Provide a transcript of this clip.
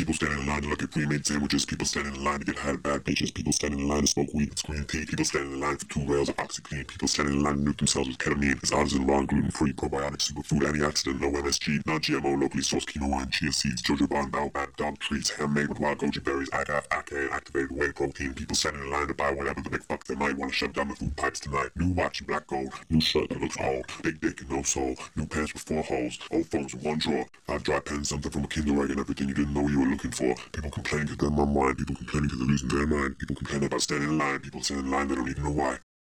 People standing in line to look at pre-made sandwiches. People standing in line to get high bad bitches. People standing in line to smoke weed and scream tea. People standing in line for 2 rails of OxyClean. People standing in line to nuke themselves with ketamine. It's artisan, raw, gluten-free, probiotic, superfood, antioxidant, no MSG, non-GMO, locally sourced quinoa and chia seeds, jojoba and baobab, dog treats, handmade with wild goji berries, agave, acai, activated whey protein. People standing in line to buy whatever the big fuck they might want to shove down the food pipes tonight. New watch in black gold, new shirt that looks old, big dick and no soul, new pants with 4 holes, old phones in one drawer, 5 dry pens, something from a Kinder Egg and everything you didn't know you were looking for. People complaining because they're mum wine, people complaining because they're losing their mind, people complaining about standing in line, people standing in line they don't even know why.